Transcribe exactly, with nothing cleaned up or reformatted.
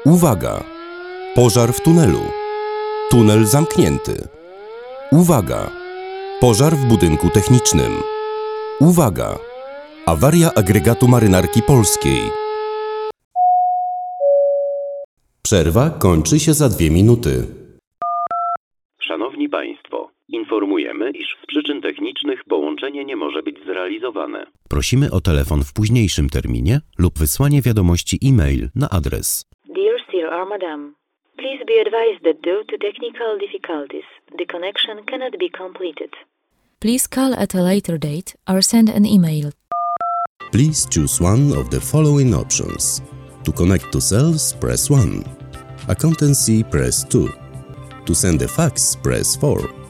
Uwaga! Pożar w tunelu. Tunel zamknięty. Uwaga! Pożar w budynku technicznym. Uwaga! Awaria agregatu Marynarki Polskiej. Przerwa kończy się za dwie minuty. Szanowni Państwo, informujemy, iż z przyczyn technicznych połączenie nie może być zrealizowane. Prosimy o telefon w późniejszym terminie lub wysłanie wiadomości e-mail na adres Dear Sir or Madam, please be advised that due to technical difficulties, the connection cannot be completed. Please call at a later date or send an email. Please choose one of the following options. To connect to sales, press one. Accountancy, press two. To send a fax, press four.